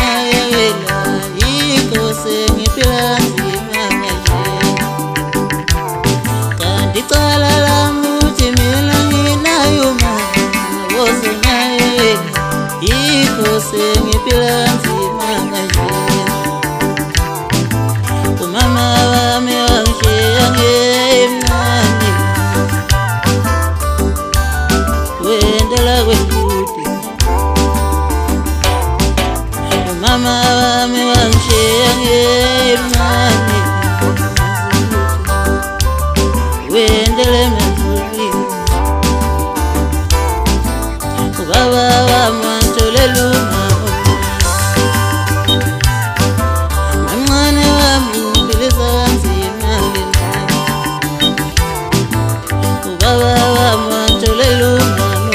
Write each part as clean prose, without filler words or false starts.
uzongayela inkosi ngiphila nzima kanje kanti cala lami uthi mina nginayo mama uzongayela inkosi ngiphila nzima kanje umama wami wangishiya ngemncane wendela kwekude umama wami wangishiya ngemncane wendela emazulwini ubaba wami wangitholela umama mamncane wami ungiphilisa kanzima ngendlala ubaba wami wangitholela umama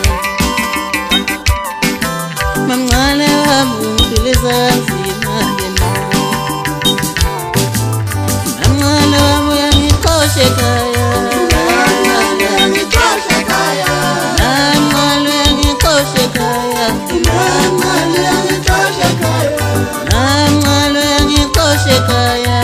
mamncane wami ungiphilisa kanzima ngendlala mamncane wami uyangixosha ekhaya mamncane uyangixosha ekhaya mamncane uyangixosha ekhaya mamncane uyangixosha ekhaya mamncane uyangixosha ekhaya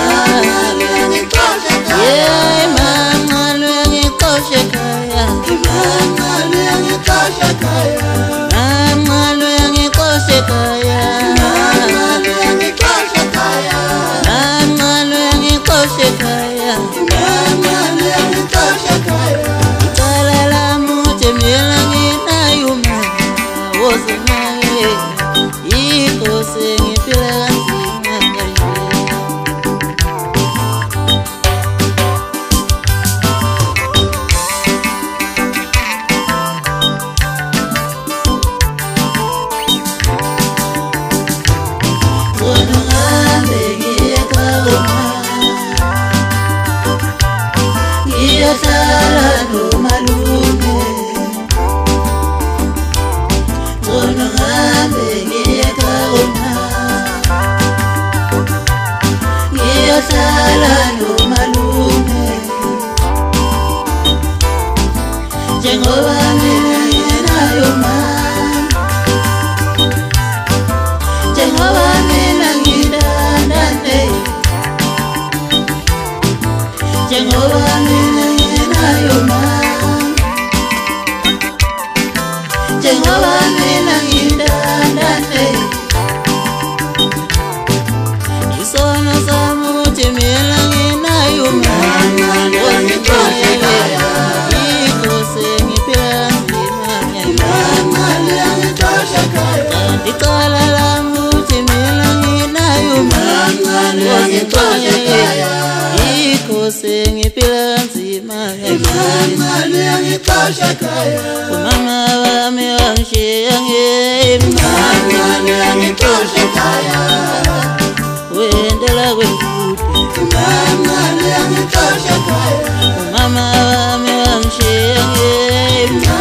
yeah mamncane uyangixosha ekhaya mamncane uyangixosha ekhaya mamncane uyangixosha ekhaya mamncane uyangixosha ekhaya mamncane uyangixosha ekhaya mamncane uyangixosha ekhaya icala lami uthi mina nginayo mama uzongayela inkosi ngiphila kanzima kanje ngihambe ngiyekhaya ngiyohlala nomalume ngihambe ngiyekhaya ngiyohlala nomalume njengoba mina nginayo mama njengoba mina ngidandane njengoba mina nginayo mama njengoba mina ngidandane isono sami uthi mina nginayo mama uzongayela inkosi ngiphila nzima kanti cala lami uthi mina nginayo mama uzongayela inkosi ngiphila nzima umama wami wangishiya ngemncane wendela kwekude umama wami wangishiya ngemncane